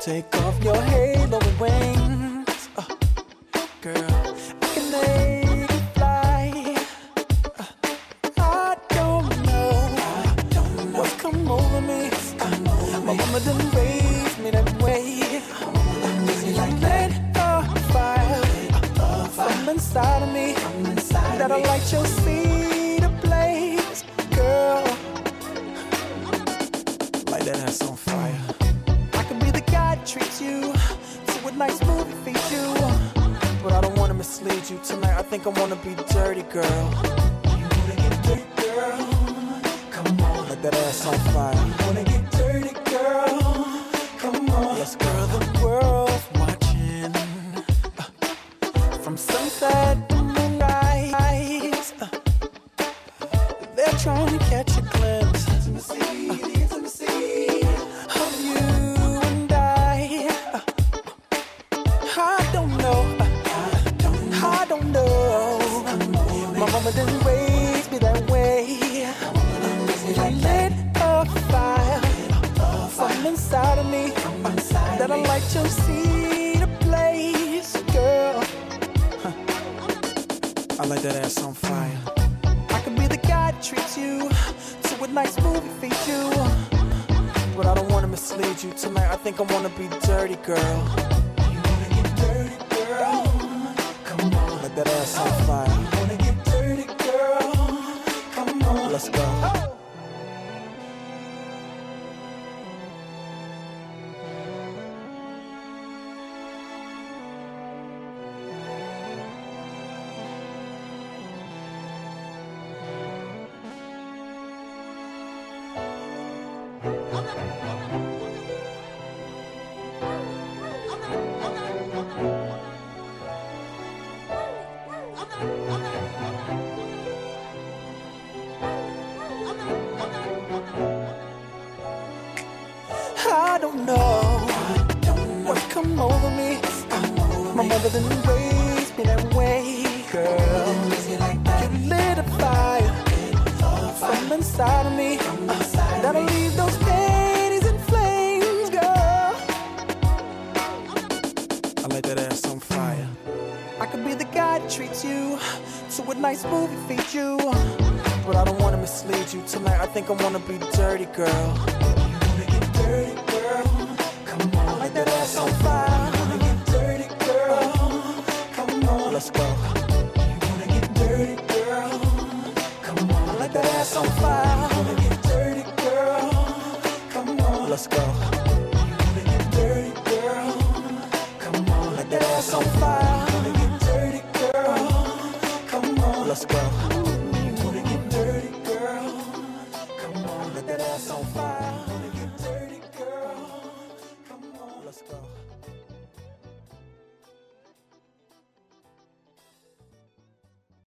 Take off your halo and wings, girl. I can make it fly. I don't know what's come over me. My mama didn't raise me that way. Like lit a fire from inside of me that'll light your seat ablaze, girl. Light that ass on fire. I could be the guy that treats you to a nice movie feed you, but I don't wanna mislead you tonight. I think I wanna be dirty, girl. You wanna get dirty, girl? Come on, light that ass on fire. You wanna get dirty, girl? Come on, let's go. The world's watching from sunset to moonrise. They're trying to catch a glimpse of you and I. I don't know. I don't know. My mama didn't raise me that way. I lit a fire from inside of me that'll light your seat ablaze, girl. I light that ass on fire. I could be the guy that treats you to a nice movie feed you, but I don't wanna mislead you tonight. I think I wanna be dirty, girl. You wanna get dirty, girl? Come on, light that ass on fire. You wanna get dirty, girl? Come on, let's go. I don't know what's come over me. My mother didn't raise me that way, girl. You lit a fire from inside of me that'll leave those panties in flames, girl. I light that ass on fire. I could be the guy that treats you to a nice movie feed you, but I don't wanna mislead you tonight. I think I wanna be dirty, girl. You wanna get dirty, girl? Come on, light that ass on fire. You wanna get dirty, girl? Come on, let's go. You wanna get dirty, girl? Come on, light that ass on fire. You wanna get dirty, girl? Come on, let's go. You wanna get dirty, girl? Come on, light that ass on fire. You wanna get dirty, girl? Come on, let's go. You wanna get dirty, girl? Come on, light that ass on fire.